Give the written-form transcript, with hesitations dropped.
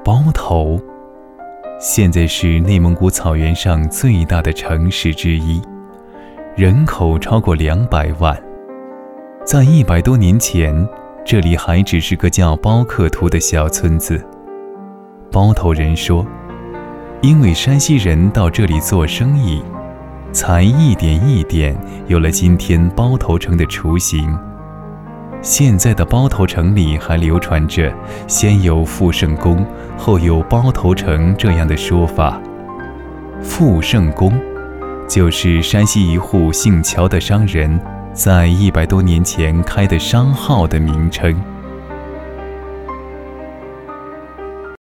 包头，现在是内蒙古草原上最大的城市之一，人口超过200万。在100多年前，这里还只是个叫包克图的小村子。包头人说，因为山西人到这里做生意，才一点一点有了今天包头城的雏形。现在的包头城里还流传着先有富圣宫，后有包头城这样的说法。富圣宫就是山西一户姓乔的商人在100多年前开的商号的名称。